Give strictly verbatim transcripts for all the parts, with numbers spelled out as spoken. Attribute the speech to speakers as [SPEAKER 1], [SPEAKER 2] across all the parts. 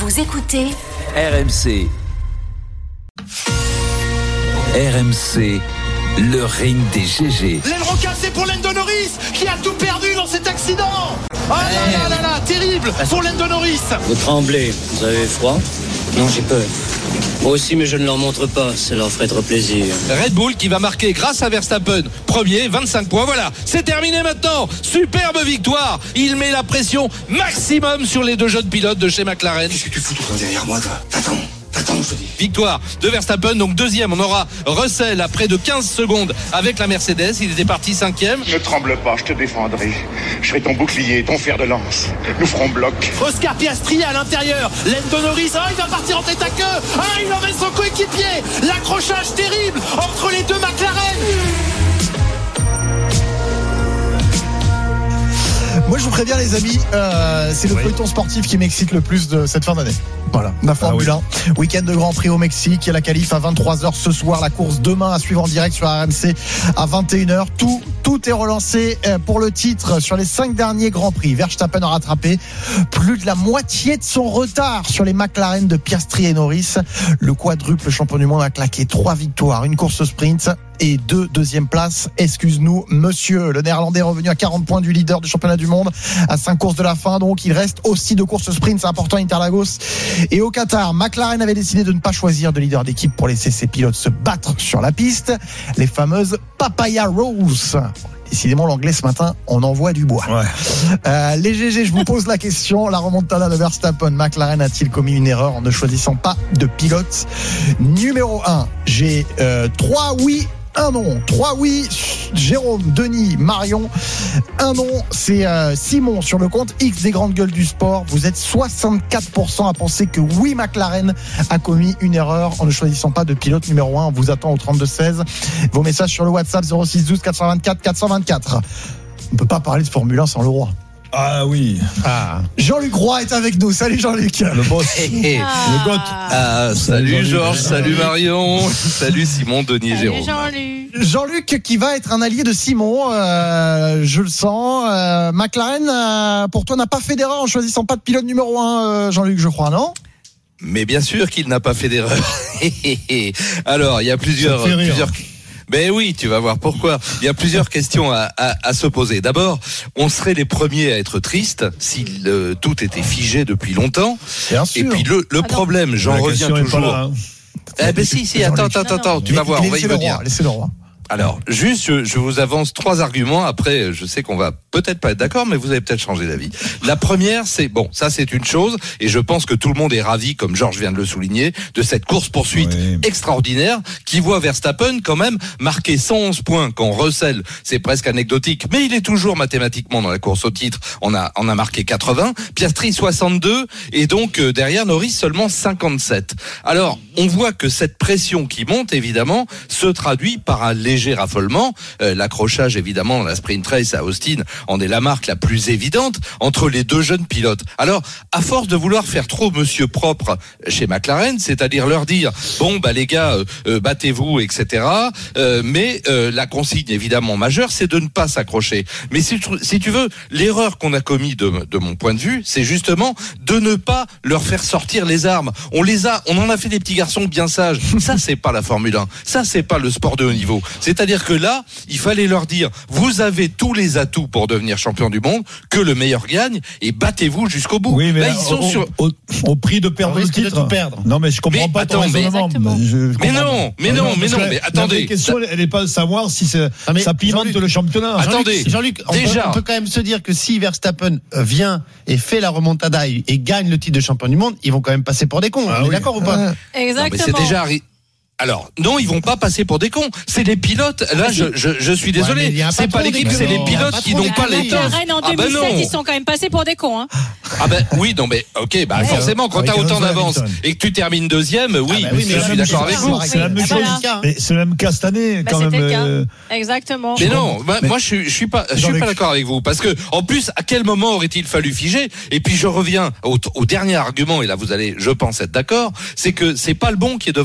[SPEAKER 1] Vous écoutez
[SPEAKER 2] R M C. R M C, le ring des G G.
[SPEAKER 3] L'aileron cassé pour Lando Norris qui a tout perdu dans cet accident. Oh là là là là, terrible pour Lando Norris.
[SPEAKER 4] Vous tremblez, vous avez froid? Non, j'ai peur. Moi aussi, mais je ne leur montre pas, ça leur ferait trop plaisir.
[SPEAKER 5] Red Bull qui va marquer grâce à Verstappen. Premier, vingt-cinq points, voilà, c'est terminé maintenant. Superbe victoire. Il met la pression maximum sur les deux jeunes pilotes de chez McLaren.
[SPEAKER 6] Qu'est-ce que tu fous tout le temps derrière moi, toi? T'attends. Attends, je te dis.
[SPEAKER 5] Victoire de Verstappen, donc deuxième. On aura Russell à près de quinze secondes avec la Mercedes. Il était parti cinquième.
[SPEAKER 6] Ne tremble pas, je te défendrai. Je serai ton bouclier, ton fer de lance. Nous ferons bloc.
[SPEAKER 3] Oscar Piastri à l'intérieur. Lando Norris, oh, il va partir en tête à queue. Ah, il emmène son coéquipier. L'accrochage terrible entre les deux McLaren.
[SPEAKER 7] Moi, je vous préviens, les amis, euh, c'est le oui. peloton sportif qui m'excite le plus de cette fin d'année. Voilà, la Formule ah oui. un. Week-end de Grand Prix au Mexique. Il y a la qualif à vingt-trois heures ce soir. La course demain à suivre en direct sur R M C à vingt et une heures. Tout, tout est relancé pour le titre sur les cinq derniers Grands Prix. Verstappen a rattrapé plus de la moitié de son retard sur les McLaren de Piastri et Norris. Le quadruple champion du monde a claqué trois victoires, une course sprint et deux deuxième places. Excuse-nous, monsieur. Le Néerlandais est revenu à quarante points du leader du championnat du monde à cinq courses de la fin. Donc, il reste aussi deux courses sprint. C'est important à Interlagos et au Qatar. McLaren avait décidé de ne pas choisir de leader d'équipe pour laisser ses pilotes se battre sur la piste. Les fameuses Papaya Rose. Décidément, l'anglais ce matin, on envoie du bois. Ouais. Euh, les G G, je vous pose la question. La remontada de Verstappen, McLaren a-t-il commis une erreur en ne choisissant pas de pilote? Numéro un, j'ai euh, trois oui, un non. Trois oui, Jérôme, Denis, Marion. Un non, c'est euh, Simon sur le compte X des grandes gueules du sport. Vous êtes soixante-quatre pour cent à penser que oui, McLaren a commis une erreur en ne choisissant pas de pilote numéro un. On vous attend au trente-deux seize. Vos messages sur le WhatsApp zéro six douze quatre cent vingt-quatre quatre cent vingt-quatre. On ne peut pas parler de Formule un sans le roi.
[SPEAKER 8] Ah oui.
[SPEAKER 7] Ah. Jean-Luc Roy est avec nous. Salut Jean-Luc.
[SPEAKER 8] Le boss.
[SPEAKER 5] Hey, ah. Le goth. Ah, salut Georges, salut Marion, salut Simon, Denis et Jérôme.
[SPEAKER 7] Jean-Luc. Jean-Luc qui va être un allié de Simon, euh, je le sens. Euh, McLaren, euh, pour toi, n'a pas fait d'erreur en choisissant pas de pilote numéro un, euh, Jean-Luc, je crois, non?
[SPEAKER 5] Mais bien sûr qu'il n'a pas fait d'erreur. Alors, il y a plusieurs... plusieurs... Ben oui, tu vas voir pourquoi. Il y a plusieurs questions à, à, à se poser. D'abord, on serait les premiers à être tristes si le, tout était figé depuis longtemps. Bien sûr. Et puis le, le problème, j'en reviens toujours. Là, hein. Eh ben si, si, attends, attends, attends, attends, tu vas voir, on va y venir.
[SPEAKER 7] Laissez le roi.
[SPEAKER 5] Alors, juste, je, je vous avance trois arguments. Après, je sais qu'on va peut-être pas être d'accord, mais vous avez peut-être changé d'avis. La première, c'est, bon, ça c'est une chose, et je pense que tout le monde est ravi, comme Georges vient de le souligner, de cette course-poursuite oui. extraordinaire qui voit Verstappen quand même marquer cent onze points quand Russell, c'est presque anecdotique, mais il est toujours mathématiquement dans la course au titre. On a, on a marqué quatre-vingts, Piastri soixante-deux, et donc euh, derrière Norris seulement cinquante-sept. Alors, on voit que cette pression qui monte, évidemment, se traduit par un léger raffolement. Euh, l'accrochage, évidemment, dans la sprint race à Austin en est la marque la plus évidente entre les deux jeunes pilotes. Alors, à force de vouloir faire trop monsieur propre chez McLaren, c'est-à-dire leur dire, bon, bah les gars, euh, euh, battez-vous, et cetera. Euh, mais euh, la consigne, évidemment, majeure, c'est de ne pas s'accrocher. Mais si, si tu veux, l'erreur qu'on a commis de, de mon point de vue, c'est justement de ne pas leur faire sortir les armes. On les a, on en a fait des petits garçons bien sages. Ça, c'est pas la Formule un. Ça, c'est pas le sport de haut niveau. C'est-à-dire que là, il fallait leur dire, vous avez tous les atouts pour devenir champion du monde, que le meilleur gagne, et battez-vous jusqu'au bout.
[SPEAKER 8] Oui, mais
[SPEAKER 5] là,
[SPEAKER 8] là,
[SPEAKER 5] ils sont
[SPEAKER 8] au,
[SPEAKER 5] sur...
[SPEAKER 8] au, au prix de perdre le titre.
[SPEAKER 7] De perdre.
[SPEAKER 8] Non, mais je comprends
[SPEAKER 5] mais,
[SPEAKER 8] pas
[SPEAKER 5] attends,
[SPEAKER 8] ton raisonnement.
[SPEAKER 5] Mais,
[SPEAKER 8] je
[SPEAKER 5] mais non, mais non, mais non,
[SPEAKER 8] la,
[SPEAKER 5] mais attendez.
[SPEAKER 8] La question, elle n'est pas de savoir si c'est,
[SPEAKER 9] ah,
[SPEAKER 8] ça pimente le championnat.
[SPEAKER 5] Attendez,
[SPEAKER 9] Jean-Luc, on,
[SPEAKER 5] déjà,
[SPEAKER 9] peut, on peut quand même se dire que si Verstappen vient et fait la remontada et, et gagne le titre de champion du monde, ils vont quand même passer pour des cons. Ah, on oui. est d'accord ou pas?
[SPEAKER 10] Exactement.
[SPEAKER 5] Non, mais c'est déjà arri- Alors, non, ils vont pas passer pour des cons. C'est les pilotes. Là, je, je, je suis désolé. Ouais, c'est pas l'équipe, c'est les pilotes qui n'ont pas les temps.
[SPEAKER 10] McLaren en deux mille sept, ah ben ils sont quand même passés pour des cons, hein.
[SPEAKER 5] Ah ben oui, non mais ok, bah ouais, forcément quand t'as autant d'avance et que tu termines deuxième, oui, ah bah oui mais je suis d'accord avec vous.
[SPEAKER 8] C'est la même chose. Mais c'est le même cas cette année
[SPEAKER 10] bah
[SPEAKER 8] quand
[SPEAKER 10] c'était
[SPEAKER 8] même.
[SPEAKER 10] Le cas.
[SPEAKER 8] Euh...
[SPEAKER 10] Exactement.
[SPEAKER 5] Mais non, bah, mais moi je suis, je suis pas, je suis pas d'accord avec vous parce que en plus, à quel moment aurait-il fallu figer? Et puis je reviens au, au dernier argument et là vous allez, je pense être d'accord, c'est que c'est pas le bon qui est devant.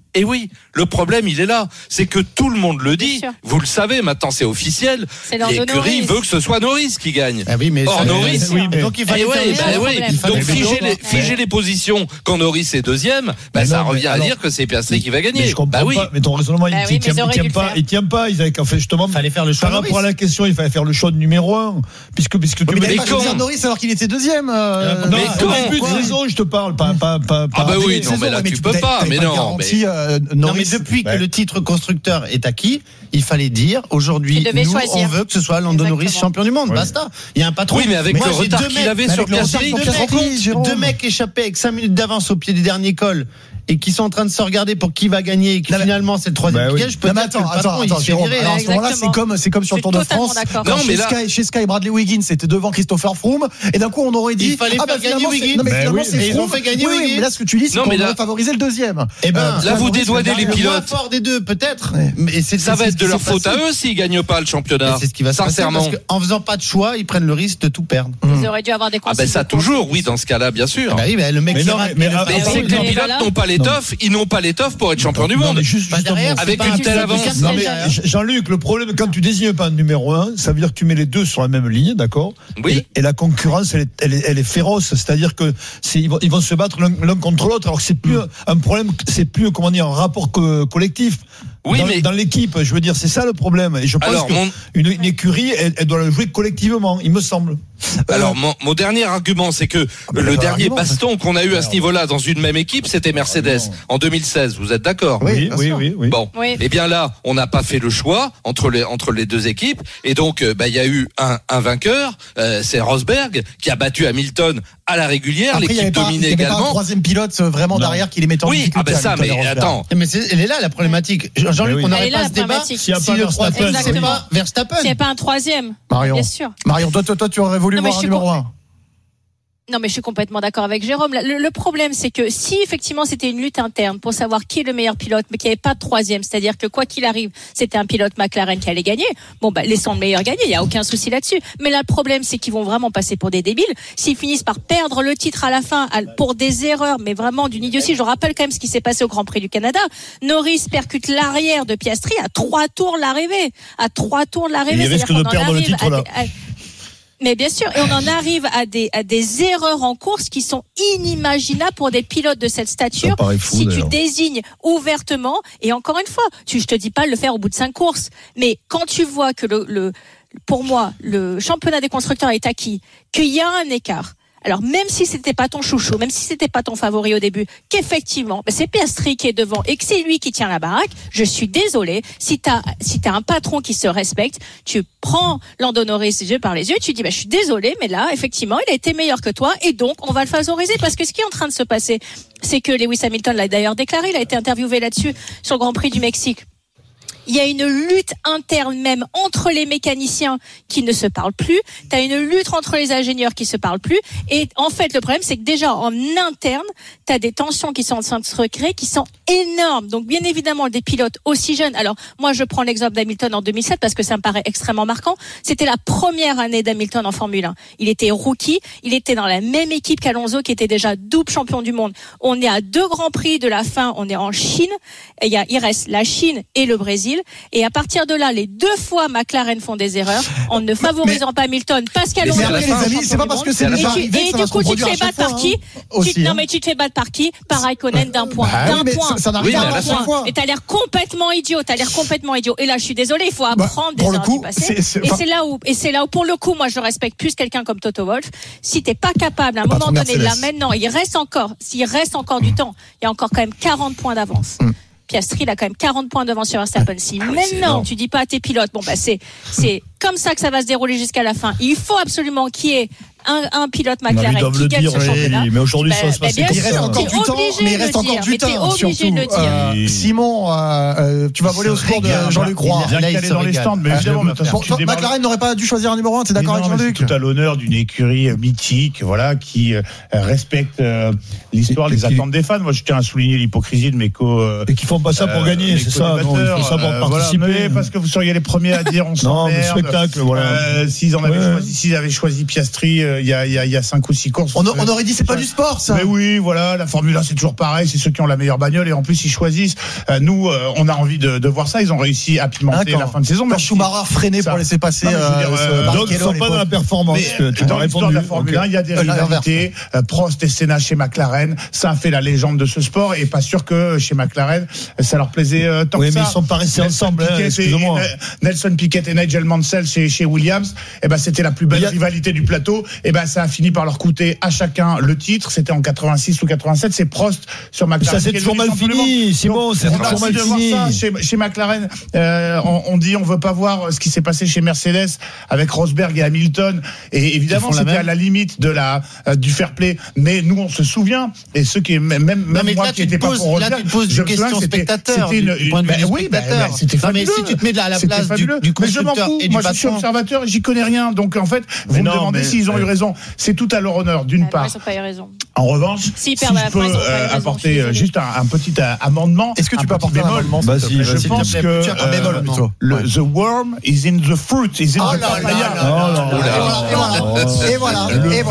[SPEAKER 5] Et oui, le problème, il est là. C'est que tout le monde le dit. Vous le savez, maintenant, c'est officiel.
[SPEAKER 10] C'est
[SPEAKER 5] l'écurie veut que ce soit Norris qui gagne.
[SPEAKER 9] Ah oui, mais
[SPEAKER 5] Or,
[SPEAKER 9] ça,
[SPEAKER 5] Norris,
[SPEAKER 9] oui, mais donc il fallait
[SPEAKER 5] eh
[SPEAKER 9] faire
[SPEAKER 5] ouais,
[SPEAKER 9] le
[SPEAKER 5] bah
[SPEAKER 9] choix.
[SPEAKER 5] ouais.
[SPEAKER 9] Il fallait
[SPEAKER 5] Donc,
[SPEAKER 9] faire le
[SPEAKER 5] figer
[SPEAKER 9] choix.
[SPEAKER 5] les, figer les positions quand Norris est deuxième, bah,
[SPEAKER 8] Mais
[SPEAKER 5] ça
[SPEAKER 8] non,
[SPEAKER 5] revient à
[SPEAKER 8] alors-
[SPEAKER 5] dire que c'est Piastri qui va gagner.
[SPEAKER 8] Mais je comprends
[SPEAKER 5] bah oui.
[SPEAKER 8] pas. Mais ton raisonnement,
[SPEAKER 10] Bah
[SPEAKER 8] il,
[SPEAKER 10] oui,
[SPEAKER 8] il
[SPEAKER 10] mais
[SPEAKER 8] tient,
[SPEAKER 10] ils
[SPEAKER 8] il
[SPEAKER 10] auraient
[SPEAKER 8] tient
[SPEAKER 10] dû le
[SPEAKER 8] pas.
[SPEAKER 10] faire.
[SPEAKER 8] Il tient pas. Ils avaient qu'à faire justement.
[SPEAKER 9] Il fallait faire le choix
[SPEAKER 8] Par
[SPEAKER 9] Norris.
[SPEAKER 8] rapport à la question, il fallait faire le choix de numéro un, puisque puisque tu
[SPEAKER 7] Mais
[SPEAKER 8] me
[SPEAKER 7] t'avais
[SPEAKER 8] dis
[SPEAKER 7] pas
[SPEAKER 5] quand-
[SPEAKER 7] choisi Norris alors qu'il était deuxième. euh,
[SPEAKER 8] non,
[SPEAKER 5] mais
[SPEAKER 8] mais
[SPEAKER 5] quand-
[SPEAKER 8] début de
[SPEAKER 7] quoi
[SPEAKER 8] saison, je te parle, pas pas pas.
[SPEAKER 5] Ah bah
[SPEAKER 8] pas-
[SPEAKER 5] oui,
[SPEAKER 7] Saison,
[SPEAKER 5] non, mais là,
[SPEAKER 7] mais
[SPEAKER 5] tu peux
[SPEAKER 7] t'avais-
[SPEAKER 5] pas.
[SPEAKER 7] t'avais
[SPEAKER 5] Mais
[SPEAKER 7] pas
[SPEAKER 5] non,
[SPEAKER 7] garanti,
[SPEAKER 5] mais-
[SPEAKER 7] euh,
[SPEAKER 9] Non, mais
[SPEAKER 7] Norris.
[SPEAKER 9] depuis
[SPEAKER 8] Ouais.
[SPEAKER 9] que le titre constructeur est acquis, il fallait dire aujourd'hui,
[SPEAKER 10] Il devait
[SPEAKER 9] nous,
[SPEAKER 10] choisir.
[SPEAKER 9] on veut que ce soit Lando Norris
[SPEAKER 10] Exactement.
[SPEAKER 9] champion du monde.
[SPEAKER 8] Ouais.
[SPEAKER 9] Basta. Il y a un patron.
[SPEAKER 5] Oui, mais avec
[SPEAKER 9] Moi,
[SPEAKER 5] le
[SPEAKER 9] j'ai
[SPEAKER 5] retard
[SPEAKER 9] deux
[SPEAKER 5] qu'il
[SPEAKER 9] mecs-
[SPEAKER 5] avait
[SPEAKER 7] mais
[SPEAKER 5] sur
[SPEAKER 7] avec le retard
[SPEAKER 5] Piastri.
[SPEAKER 7] sur
[SPEAKER 9] deux
[SPEAKER 7] Piastri,
[SPEAKER 9] mecs,
[SPEAKER 7] Jérôme.
[SPEAKER 9] deux mecs échappés avec cinq minutes d'avance au pied du dernier col et qui sont en train de se regarder pour qui va gagner et que
[SPEAKER 7] Non, mais-
[SPEAKER 9] finalement c'est le troisième
[SPEAKER 8] Bah oui.
[SPEAKER 9] piège. Je peux
[SPEAKER 7] Non, mais
[SPEAKER 9] dire que
[SPEAKER 7] attends,
[SPEAKER 9] le patron
[SPEAKER 7] attends,
[SPEAKER 9] il
[SPEAKER 7] attends,
[SPEAKER 9] se fait
[SPEAKER 7] Jérôme.
[SPEAKER 9] virer.
[SPEAKER 7] Alors, à ce moment-là, c'est
[SPEAKER 10] Exactement.
[SPEAKER 7] comme, c'est comme sur
[SPEAKER 10] Je
[SPEAKER 7] le Tour
[SPEAKER 10] suis
[SPEAKER 7] de
[SPEAKER 10] totalement
[SPEAKER 7] France.
[SPEAKER 10] d'accord.
[SPEAKER 7] Quand
[SPEAKER 5] Non, mais
[SPEAKER 7] chez
[SPEAKER 5] là-
[SPEAKER 7] Sky, chez Sky, Bradley Wiggins était devant Christopher Froome. Et d'un coup, on aurait dit,
[SPEAKER 9] Il fallait
[SPEAKER 7] ah bah
[SPEAKER 9] faire gagner
[SPEAKER 7] finalement, c'est-
[SPEAKER 9] Wiggins.
[SPEAKER 7] non, mais
[SPEAKER 8] Ben
[SPEAKER 7] finalement,
[SPEAKER 8] oui,
[SPEAKER 7] c'est
[SPEAKER 9] et ils ont
[SPEAKER 7] Froome.
[SPEAKER 9] fait gagner
[SPEAKER 7] Oui, oui,
[SPEAKER 9] Wiggins.
[SPEAKER 7] mais là, ce que tu dis, c'est
[SPEAKER 5] Non,
[SPEAKER 7] qu'on
[SPEAKER 5] mais là-
[SPEAKER 7] aurait favorisé le deuxième.
[SPEAKER 9] Eh ben,
[SPEAKER 7] Euh,
[SPEAKER 5] là, vous
[SPEAKER 7] Norris,
[SPEAKER 5] dédouanez
[SPEAKER 7] le
[SPEAKER 5] les
[SPEAKER 7] dernier-
[SPEAKER 9] le moins
[SPEAKER 5] pilotes.
[SPEAKER 9] fort des deux, peut-être.
[SPEAKER 7] Ouais.
[SPEAKER 9] Mais c'est-
[SPEAKER 5] Ça
[SPEAKER 9] c'est
[SPEAKER 5] va
[SPEAKER 9] ce
[SPEAKER 5] être de
[SPEAKER 9] qui
[SPEAKER 5] leur
[SPEAKER 9] s'est
[SPEAKER 5] faute à
[SPEAKER 9] passé.
[SPEAKER 5] eux s'ils gagnent pas le championnat.
[SPEAKER 9] Et c'est ce qui va se passer
[SPEAKER 5] Sincèrement.
[SPEAKER 9] parce qu'en faisant pas de choix, ils prennent le risque de tout perdre.
[SPEAKER 10] Ils auraient dû avoir des
[SPEAKER 5] Ah
[SPEAKER 10] consignes.
[SPEAKER 5] ben ça toujours, oui, dans ce cas-là, bien sûr.
[SPEAKER 9] Bah oui, bah, le mec
[SPEAKER 8] Mais
[SPEAKER 9] qui
[SPEAKER 8] non,
[SPEAKER 9] rate,
[SPEAKER 8] mais-
[SPEAKER 9] le
[SPEAKER 8] mais-
[SPEAKER 9] patron,
[SPEAKER 5] Mais
[SPEAKER 8] Ah,
[SPEAKER 5] c'est
[SPEAKER 8] oui,
[SPEAKER 5] que les
[SPEAKER 10] non,
[SPEAKER 5] pilotes
[SPEAKER 10] voilà.
[SPEAKER 5] n'ont pas l'étoffe, ils n'ont pas l'étoffe pour être champion du
[SPEAKER 8] Non,
[SPEAKER 5] monde.
[SPEAKER 8] mais juste,
[SPEAKER 9] Bah,
[SPEAKER 8] justement.
[SPEAKER 9] derrière, c'est
[SPEAKER 5] Avec
[SPEAKER 9] pas
[SPEAKER 5] une
[SPEAKER 9] un
[SPEAKER 5] telle
[SPEAKER 9] pilote de
[SPEAKER 5] avance.
[SPEAKER 9] quatrième
[SPEAKER 8] Non mais
[SPEAKER 9] derrière.
[SPEAKER 8] Jean-Luc, le problème quand tu désignes pas un numéro un, ça veut dire que tu mets les deux sur la même ligne, d'accord ?
[SPEAKER 5] Oui.
[SPEAKER 8] Et, et la concurrence, elle est, elle est, elle est féroce, c'est-à-dire que c'est, ils, vont, ils vont se battre l'un, l'un contre l'autre. Alors que c'est plus un problème, c'est plus comment dire un rapport co- collectif.
[SPEAKER 5] Oui,
[SPEAKER 8] dans,
[SPEAKER 5] mais-
[SPEAKER 8] dans l'équipe, je veux dire, c'est ça le problème. Et je pense
[SPEAKER 5] Alors,
[SPEAKER 8] que
[SPEAKER 5] mon-
[SPEAKER 8] une, une écurie, elle, elle doit le jouer collectivement, il me semble.
[SPEAKER 5] Alors mon, mon dernier argument, c'est que
[SPEAKER 7] mais
[SPEAKER 5] le
[SPEAKER 7] pas
[SPEAKER 5] dernier
[SPEAKER 7] argument,
[SPEAKER 5] baston qu'on a eu à ce niveau-là dans une même équipe, c'était Mercedes en deux mille seize. Vous êtes d'accord?
[SPEAKER 7] Oui,
[SPEAKER 8] Oui,
[SPEAKER 7] bien
[SPEAKER 8] oui,
[SPEAKER 7] sûr.
[SPEAKER 8] oui, oui.
[SPEAKER 5] Bon,
[SPEAKER 10] Oui.
[SPEAKER 5] eh bien là, on n'a pas fait le choix entre les entre les deux équipes, et donc euh, bah, il y a eu un, un vainqueur, euh, c'est Rosberg qui a battu Hamilton à la régulière,
[SPEAKER 7] Après, il y avait
[SPEAKER 5] l'équipe
[SPEAKER 7] pas, il y
[SPEAKER 5] dominait
[SPEAKER 7] avait pas un
[SPEAKER 5] également.
[SPEAKER 7] troisième pilote euh, vraiment
[SPEAKER 8] Non.
[SPEAKER 7] derrière qui les mettait en
[SPEAKER 5] Oui, ah
[SPEAKER 7] difficulté.
[SPEAKER 5] ben ça,
[SPEAKER 7] Hamilton
[SPEAKER 5] mais
[SPEAKER 7] et Rosberg.
[SPEAKER 5] attends.
[SPEAKER 9] Mais c'est- elle est là la problématique. Jean-Luc,
[SPEAKER 8] Mais oui.
[SPEAKER 9] on
[SPEAKER 10] Elle
[SPEAKER 9] n'aurait
[SPEAKER 10] est là,
[SPEAKER 9] pas
[SPEAKER 10] la
[SPEAKER 9] ce débat
[SPEAKER 10] problématique.
[SPEAKER 8] S'il y a
[SPEAKER 9] si
[SPEAKER 8] pas
[SPEAKER 9] le
[SPEAKER 8] Verstappen,
[SPEAKER 9] troisième c'est
[SPEAKER 10] Exactement.
[SPEAKER 9] pas Verstappen.
[SPEAKER 10] S'il n'y a pas un troisième.
[SPEAKER 7] Marion.
[SPEAKER 10] Bien sûr.
[SPEAKER 7] Marion, toi, toi, toi, tu aurais voulu
[SPEAKER 10] Non, mais
[SPEAKER 7] voir un
[SPEAKER 10] je suis
[SPEAKER 7] numéro
[SPEAKER 10] con-
[SPEAKER 7] un.
[SPEAKER 10] Non, mais je suis complètement d'accord avec Jérôme. Le, le problème, c'est que si effectivement c'était une lutte interne pour savoir qui est le meilleur pilote, mais qu'il n'y avait pas de troisième, c'est-à-dire que quoi qu'il arrive, c'était un pilote McLaren qui allait gagner, bon, bah, laissons le meilleur gagner, il n'y a aucun souci là-dessus. Mais là, le problème, c'est qu'ils vont vraiment passer pour des débiles. S'ils finissent par perdre le titre à la fin à- pour des erreurs, mais vraiment d'une idiotie, je rappelle quand même ce qui s'est passé au Grand Prix du Canada. Norris percute l'arrière de Piastri à trois tours de l'arrivée. À trois tours de l'arrivée.
[SPEAKER 8] Et il
[SPEAKER 10] c'est-à-dire
[SPEAKER 8] risque de
[SPEAKER 10] qu'on en
[SPEAKER 8] perdre le
[SPEAKER 10] arrive
[SPEAKER 8] titre,
[SPEAKER 10] à
[SPEAKER 8] là.
[SPEAKER 10] des- à- Mais bien sûr, et on en arrive à des, à des erreurs en course qui sont inimaginables pour des pilotes de cette stature.
[SPEAKER 8] Ça paraît fou,
[SPEAKER 10] si tu
[SPEAKER 8] d'ailleurs.
[SPEAKER 10] désignes ouvertement, et encore une fois, tu, je te dis pas de le faire au bout de cinq courses, mais quand tu vois que le, le pour moi, le championnat des constructeurs est acquis, qu'il y a un écart. Alors même si c'était pas ton chouchou, même si c'était pas ton favori au début, qu'effectivement, ben c'est Piastri qui est devant et que c'est lui qui tient la baraque, je suis désolée. Si t'as si t'as un patron qui se respecte, tu prends Lando Norris les yeux par les yeux, et tu dis ben je suis désolée, mais là effectivement il a été meilleur que toi et donc on va le favoriser parce que ce qui est en train de se passer, c'est que Lewis Hamilton l'a d'ailleurs déclaré, il a été interviewé là-dessus sur le Grand Prix du Mexique. Il y a une lutte interne même entre les mécaniciens qui ne se parlent plus. Tu as une lutte entre les ingénieurs qui se parlent plus. Et en fait, le problème, c'est que déjà en interne, tu as des tensions qui sont en train de se recréer, qui sont énormes. Donc, bien évidemment, des pilotes aussi jeunes. Alors, moi, je prends l'exemple d'Hamilton en deux mille sept parce que ça me paraît extrêmement marquant. C'était la première année d'Hamilton en Formule un. Il était rookie. Il était dans la même équipe qu'Alonso, qui était déjà double champion du monde. On est à deux grands prix de la fin. On est en Chine. Et il y a, il reste la Chine et le Brésil. Et à partir de là, les deux fois McLaren font des erreurs en ne favorisant pas Hamilton parce qu'Alonso
[SPEAKER 7] Mais après, les amis, c'est pas parce que c'est
[SPEAKER 10] et,
[SPEAKER 7] déjà
[SPEAKER 10] tu,
[SPEAKER 7] arrivé que
[SPEAKER 10] et
[SPEAKER 7] ça
[SPEAKER 10] du
[SPEAKER 7] va se
[SPEAKER 10] coup, tu te
[SPEAKER 7] reproduire
[SPEAKER 10] fais
[SPEAKER 7] à chaque
[SPEAKER 10] battre par
[SPEAKER 7] fois,
[SPEAKER 10] qui
[SPEAKER 7] hein. Aussi,
[SPEAKER 10] tu, Non,
[SPEAKER 7] hein.
[SPEAKER 10] mais tu te fais battre par qui Par Raikkonen d'un point.
[SPEAKER 7] Bah
[SPEAKER 10] d'un
[SPEAKER 7] oui, mais
[SPEAKER 10] point.
[SPEAKER 7] ça- ça n'arrive
[SPEAKER 5] Oui,
[SPEAKER 7] pas
[SPEAKER 5] mais
[SPEAKER 7] à
[SPEAKER 5] à la
[SPEAKER 7] chaque
[SPEAKER 5] fin.
[SPEAKER 7] fois.
[SPEAKER 10] Et t'as l'air complètement idiot. T'as l'air complètement idiot. Et là, je suis désolée, il faut
[SPEAKER 7] Bah,
[SPEAKER 10] apprendre des
[SPEAKER 7] pour le
[SPEAKER 10] erreurs
[SPEAKER 7] coup,
[SPEAKER 10] du passé.
[SPEAKER 7] c'est- c'est-
[SPEAKER 10] Et
[SPEAKER 7] enfin-
[SPEAKER 10] c'est là où, et c'est là où, pour le coup, moi, je respecte plus quelqu'un comme Toto Wolff. Si t'es pas capable, à un
[SPEAKER 7] Le
[SPEAKER 10] moment
[SPEAKER 7] patron
[SPEAKER 10] donné, là,
[SPEAKER 7] Mercedes.
[SPEAKER 10] maintenant, il reste encore, s'il reste encore du temps, il y a encore quand même quarante points d'avance.
[SPEAKER 7] Mm.
[SPEAKER 10] Piastri, il a quand même quarante points devant sur Verstappen. Si maintenant tu dis pas à tes pilotes, bon bah c'est c'est comme ça que ça va se dérouler jusqu'à la fin. Il faut absolument qu'il y ait un, un pilote
[SPEAKER 8] Non, mais ils
[SPEAKER 10] McLaren
[SPEAKER 8] doivent
[SPEAKER 10] qui
[SPEAKER 8] le
[SPEAKER 10] gagne
[SPEAKER 8] dire,
[SPEAKER 10] ce
[SPEAKER 8] oui,
[SPEAKER 10] championnat.
[SPEAKER 8] mais aujourd'hui, ça va se
[SPEAKER 10] Bah,
[SPEAKER 8] passer
[SPEAKER 10] bah,
[SPEAKER 8] comme
[SPEAKER 7] Il
[SPEAKER 10] bien
[SPEAKER 7] reste
[SPEAKER 10] sûr,
[SPEAKER 8] ça.
[SPEAKER 7] encore
[SPEAKER 10] t'es
[SPEAKER 7] du temps,
[SPEAKER 10] obligé
[SPEAKER 7] mais il
[SPEAKER 10] de
[SPEAKER 7] reste
[SPEAKER 10] le
[SPEAKER 7] encore
[SPEAKER 10] dire,
[SPEAKER 7] du
[SPEAKER 10] mais t'es
[SPEAKER 7] temps,
[SPEAKER 10] obligé
[SPEAKER 7] surtout.
[SPEAKER 10] de le dire.
[SPEAKER 7] Euh, Simon, euh, euh, tu vas
[SPEAKER 9] Il
[SPEAKER 7] voler au
[SPEAKER 9] se
[SPEAKER 7] score de
[SPEAKER 9] régale.
[SPEAKER 7] Jean-Luc Roy.
[SPEAKER 8] Bien
[SPEAKER 9] Là, il
[SPEAKER 8] calé
[SPEAKER 9] se
[SPEAKER 8] dans les
[SPEAKER 9] régale.
[SPEAKER 8] stands, mais
[SPEAKER 9] Ah,
[SPEAKER 8] évidemment,
[SPEAKER 9] je
[SPEAKER 8] de toute façon,
[SPEAKER 7] Bon,
[SPEAKER 8] tu
[SPEAKER 7] toi,
[SPEAKER 8] démarres-
[SPEAKER 7] McLaren n'aurait pas dû choisir un numéro un, t'es d'accord
[SPEAKER 1] Mais
[SPEAKER 7] avec
[SPEAKER 1] non, mais
[SPEAKER 7] Jean-Luc?
[SPEAKER 1] c'est tout à l'honneur d'une écurie euh, mythique, voilà, qui euh, respecte euh, l'histoire,
[SPEAKER 8] Et
[SPEAKER 1] les
[SPEAKER 8] qui-
[SPEAKER 1] attentes des fans. Moi, je tiens à souligner l'hypocrisie de mes co. euh,
[SPEAKER 8] Et qui font pas ça pour
[SPEAKER 1] euh,
[SPEAKER 8] gagner,
[SPEAKER 1] mes
[SPEAKER 8] c'est ça. Non, il faut
[SPEAKER 1] co-débatteurs.
[SPEAKER 8] ça pour
[SPEAKER 1] Euh, voilà,
[SPEAKER 8] participer.
[SPEAKER 1] mais parce que vous seriez les premiers à dire on
[SPEAKER 8] Non, mais
[SPEAKER 1] s'emmerde.
[SPEAKER 8] spectacle, voilà.
[SPEAKER 1] Euh, s'ils en avaient
[SPEAKER 8] Ouais.
[SPEAKER 1] choisi, s'ils avaient choisi Piastri, il y a, il y a, il y a cinq ou six courses.
[SPEAKER 7] On, on aurait dit c'est pas du sport, ça.
[SPEAKER 1] Mais oui, voilà, la Formule un, c'est toujours pareil. C'est ceux qui ont la meilleure bagnole et en plus ils choisissent. Euh, nous, euh, on a envie de, de voir ça. Ils ont réussi à pimenter la fin de saison.
[SPEAKER 7] Quand Schumacher freiné pour laisser passer.
[SPEAKER 1] Non,
[SPEAKER 7] euh,
[SPEAKER 1] dire, euh,
[SPEAKER 8] donc ils sont pas dans la performance.
[SPEAKER 1] Mais,
[SPEAKER 8] tu
[SPEAKER 1] dans l'histoire de la Formule un, il y a des
[SPEAKER 7] euh,
[SPEAKER 1] rivalités. Euh, Prost et Senna chez McLaren, ça a fait la légende de ce sport et pas sûr que chez McLaren ça leur plaisait euh, tant
[SPEAKER 8] oui,
[SPEAKER 1] que ça.
[SPEAKER 8] Oui, mais ils sont pas restés ensemble. Hein, excusez-moi.
[SPEAKER 1] Et, Nelson Piquet et Nigel Mansell chez, chez Williams, et ben c'était la plus belle a... rivalité du plateau. Et ben ça a fini par leur coûter à chacun le titre. C'était en quatre-vingt-six ou quatre-vingt-sept. C'est Prost sur McLaren.
[SPEAKER 8] Ça c'est toujours mal fini, Simon. C'est toujours mal fini.
[SPEAKER 1] Ça, chez, chez McLaren, euh, on, on dit on veut pas voir ce qui s'est passé chez Mercedes avec Rosberg et Hamilton. Et évidemment c'était à la limite de la euh, du fair play. Mais nous on se souvient et ceux qui même même
[SPEAKER 9] non, mais
[SPEAKER 1] moi
[SPEAKER 9] là,
[SPEAKER 1] qui n'étais pas pour
[SPEAKER 9] Rosberg, là tu te poses une question spectateur.
[SPEAKER 1] C'était une,
[SPEAKER 9] du point de vue
[SPEAKER 1] bah, oui, bah, bah, c'était
[SPEAKER 9] non,
[SPEAKER 1] fabuleux.
[SPEAKER 9] mais si tu te mets à la place du, du constructeur et du
[SPEAKER 1] moi,
[SPEAKER 9] patron,
[SPEAKER 1] je suis observateur et j'y connais rien. Donc en fait, vous mais me non, demandez s'ils ont mais... eu raison. C'est tout à leur honneur, d'une part.
[SPEAKER 10] Ils n'ont pas eu raison.
[SPEAKER 1] En revanche, si, si je peux euh, apporter raison, juste un, un petit euh, amendement.
[SPEAKER 7] Est-ce que tu peux apporter un amendement?
[SPEAKER 1] Bah si, je pense que the worm is in the fruit, is in the papaya.
[SPEAKER 7] Et voilà.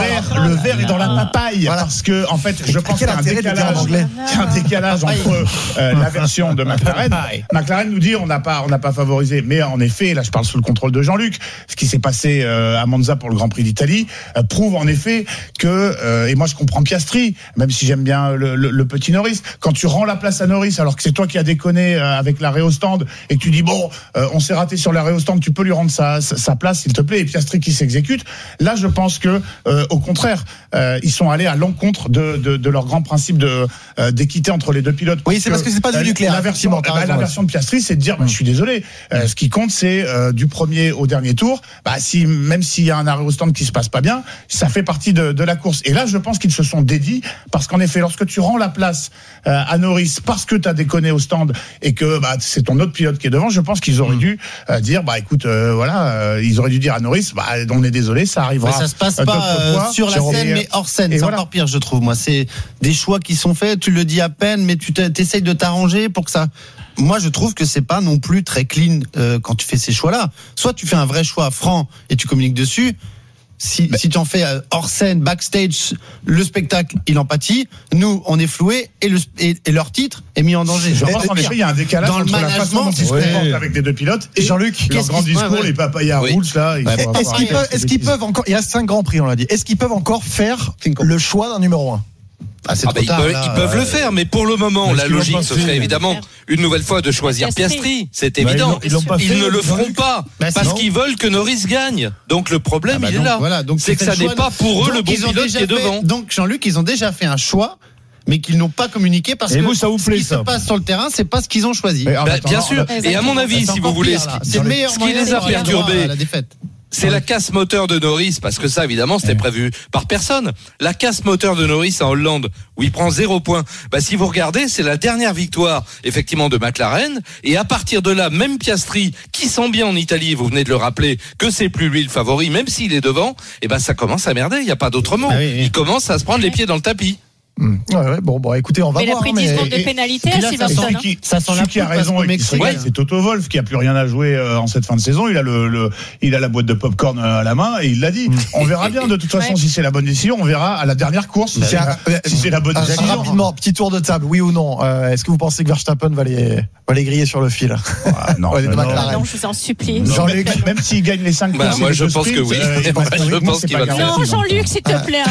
[SPEAKER 1] Le verre est dans la papaye parce que en fait, je pense qu'il y a un décalage. Il y a un décalage entre la version de McLaren. McLaren nous dit on n'a pas on n'a pas favorisé, mais en effet, là je parle sous le contrôle de Jean-Luc, ce qui s'est passé à Monza pour le Grand Prix d'Italie prouve en effet que et moi je comprends Piastri, même si j'aime bien le, le, le petit Norris, quand tu rends la place à Norris alors que c'est toi qui as déconné avec l'arrêt au stand et que tu dis bon on s'est raté sur l'arrêt au stand, tu peux lui rendre sa, sa, sa place s'il te plaît, et Piastri qui s'exécute, là je pense que euh, au contraire euh, ils sont allés à l'encontre de, de, de leur grand principe de, euh, d'équité entre les deux pilotes.
[SPEAKER 7] Oui, c'est parce que c'est pas du nucléaire.
[SPEAKER 1] La version, bah, la version de Piastri, c'est de dire, bah, je suis désolé, euh, ce qui compte, c'est euh, du premier au dernier tour. Bah, si même s'il y a un arrêt au stand qui se passe pas bien, ça fait partie de, de la course. Et là, je pense qu'ils se sont dédits parce qu'en effet, lorsque tu rends la place euh, à Norris parce que t'as déconné au stand et que bah, c'est ton autre pilote qui est devant, je pense qu'ils auraient dû euh, dire, bah écoute, euh, voilà, euh, ils auraient dû dire à Norris, bah on est désolé, ça arrivera.
[SPEAKER 9] Mais ça se passe pas euh, sur la scène, mais hors scène. C'est voilà. Encore pire, je trouve. Moi, c'est des choix qui sont faits. Tu le dis à peine, mais tu t'essayes de t'arranger pour que ça. Moi, je trouve que c'est pas non plus très clean euh, quand tu fais ces choix-là. Soit tu fais un vrai choix franc et tu communiques dessus. Si, bah, si tu en fais hors scène, backstage, le spectacle, il en pâtit. Nous, on est floués et, le, et, et leur titre est mis en danger.
[SPEAKER 1] Je pense qu'en effet, il y a un décalage
[SPEAKER 9] dans
[SPEAKER 1] entre
[SPEAKER 9] le
[SPEAKER 1] la façon dont ils se comportent ouais. avec les deux pilotes et
[SPEAKER 7] Jean-Luc,
[SPEAKER 1] leur grand discours, ouais, ouais. les papayas oui. rules, là.
[SPEAKER 7] Ouais, est-ce qu'ils peuvent, est-ce qu'ils peuvent encore, il y a cinq grands prix, on l'a dit. Est-ce qu'ils peuvent encore faire le choix d'un numéro un?
[SPEAKER 5] Ah, ah bah, tard, ils, peuvent, là, ils peuvent euh... le faire, mais pour le moment, la logique, ce serait évidemment une nouvelle fois de choisir Piastri. Piastri. C'est évident. Bah, ils, l'ont, ils, l'ont ils fait, ne le feront pas bah, parce non. qu'ils veulent que Norris gagne. Donc le problème, ah bah il donc, est là. Voilà, donc c'est que ça n'est pas pour eux le bon pilote qui est devant.
[SPEAKER 9] Donc Jean-Luc, ils ont déjà fait un choix, mais qu'ils n'ont pas communiqué parce que ce qui se passe sur le terrain, c'est pas ce qu'ils ont choisi.
[SPEAKER 5] Bien sûr. Et à mon avis, si vous voulez, ce qui les a perturbés. C'est la casse moteur de Norris, parce que ça, évidemment, c'était prévu par personne. La casse moteur de Norris en Hollande, où il prend zéro point. Bah, si vous regardez, c'est la dernière victoire, effectivement, de McLaren. Et à partir de là, même Piastri, qui sent bien en Italie, vous venez de le rappeler, que c'est plus lui le favori, même s'il est devant, et ben, ça commence à merder. Il n'y a pas d'autre mot. Ah oui, oui. Il commence à se prendre les pieds dans le tapis.
[SPEAKER 7] Mmh. Ouais, ouais, bon, bon, écoutez, on va
[SPEAKER 10] mais
[SPEAKER 7] voir.
[SPEAKER 10] Mais il a pris dix secondes de pénalité à Silverstone.
[SPEAKER 1] Ça sent la qui a raison et qui ouais. c'est Toto Wolff qui a plus rien à jouer euh, en cette fin de saison. Il a le, le, il a la boîte de popcorn à la main et il l'a dit. Mmh. On verra bien de toute façon ouais. si c'est la bonne décision. On verra à la dernière course si, c'est, si c'est la bonne
[SPEAKER 7] ah,
[SPEAKER 1] décision.
[SPEAKER 7] Rapidement, petit tour de table, oui ou non. Euh, est-ce que vous pensez que Verstappen va les, va les griller sur le fil?
[SPEAKER 1] ah, Non,
[SPEAKER 10] ouais, non, non, je vous en supplie.
[SPEAKER 1] Jean-Luc, même s'il gagne les cinq
[SPEAKER 5] bah, moi je pense que oui. Je pense qu'il va le faire.
[SPEAKER 10] Non, Jean-Luc, s'il te plaît.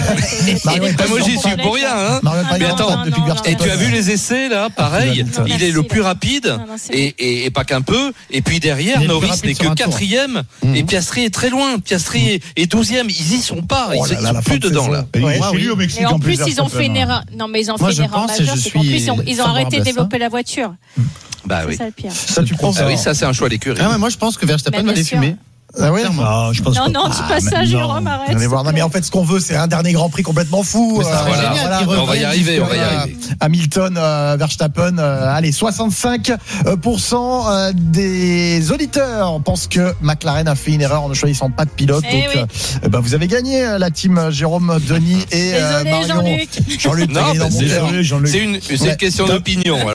[SPEAKER 5] Moi j'y suis pour rien. Mais attends. Et tu as vu les essais là, pareil, non, il est le plus rapide non, non, et, et, et pas qu'un peu. Et puis derrière, Norris n'est que quatrième mmh. et Piastri est très loin. Piastri est, est douzième. Ils y sont pas. Ils, oh là, ils sont plus dedans là.
[SPEAKER 1] Et ouais, oui. au Mexique,
[SPEAKER 10] et en,
[SPEAKER 1] en
[SPEAKER 10] plus, ils ont fait une erreur. Non, mais ils ont fait une erreur majeure. C'est qu'en plus, ils ont, ils ont arrêté de développer la voiture.
[SPEAKER 5] Bah oui.
[SPEAKER 10] C'est ça le pire.
[SPEAKER 5] Ça, tu penses? Ah oui, ça c'est un choix d'écurie.
[SPEAKER 9] Ah moi, je pense que Verstappen va les fumer.
[SPEAKER 7] Ah oui,
[SPEAKER 8] non, je pense
[SPEAKER 10] non,
[SPEAKER 8] pas.
[SPEAKER 10] non, dis pas ça, Jérôme, arrête.
[SPEAKER 7] Allez voir. Non, mais en fait, ce qu'on veut, c'est un dernier Grand Prix complètement fou.
[SPEAKER 5] Ça, euh, voilà. Génial, voilà. On va y arriver, on va y arriver.
[SPEAKER 7] Hamilton, euh, Verstappen, euh, allez, soixante-cinq pour cent euh, des auditeurs pensent que McLaren a fait une erreur en ne choisissant pas de pilote.
[SPEAKER 10] Eh
[SPEAKER 7] donc,
[SPEAKER 10] oui.
[SPEAKER 7] euh, bah, vous avez gagné la team Jérôme, Denis et euh,
[SPEAKER 10] Désolé,
[SPEAKER 7] Marion.
[SPEAKER 10] Jean-Luc.
[SPEAKER 7] Jean-Luc,
[SPEAKER 5] non, bah, c'est, Jean-Luc. c'est une, c'est une question d'opinion.